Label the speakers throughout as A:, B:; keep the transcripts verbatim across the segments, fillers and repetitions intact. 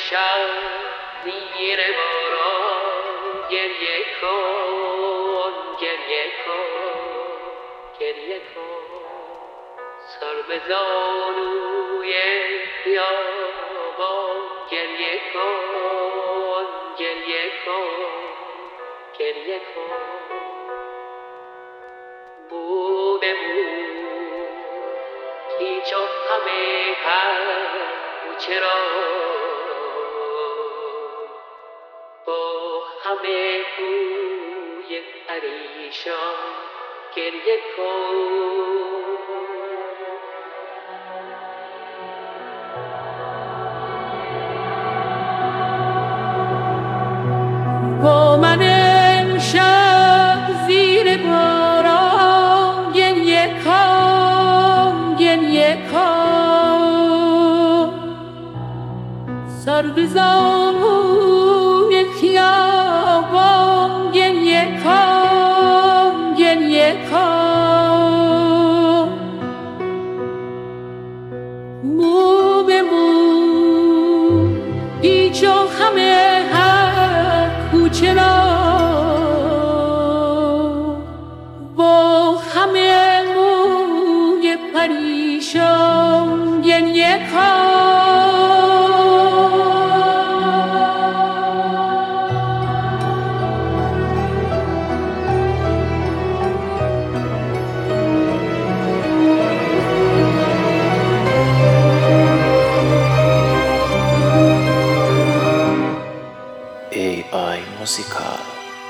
A: امشب زیر باران گریه کن، گریه کن، گریه کن. سر به زانوی خیابان گریه کن، گریه کن، گریه کن. بو به بو پیچ و خم هر کوچه را با همه بوی پریشان گریه کن. با من امشب زیر باران گریه کن، گریه کن. سر به زانوی خیابان گریه کن، گریه کن. مو به مو پیچ و خم هر کوچه را با همه موی پریشان گریه کن.
B: ای آی موزیکال.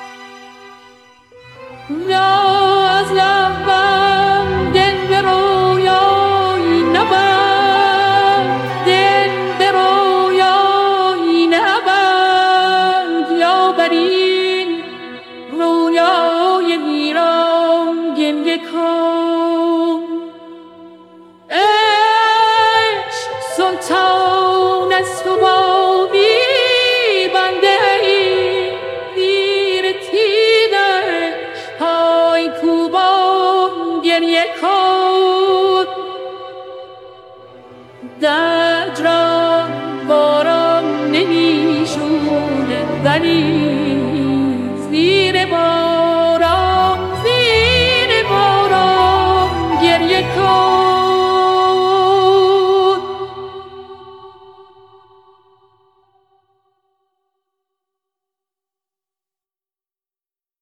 A: از لبم دل به رویایی نبرد، دل به رویایی نبرد. یا بر این رویای ویران گریه کن. عشق سلطان است و با بی بنده ای زیر تیغش پای کوبان گریه کن. درد را باران نمی شوید ولی زیر باران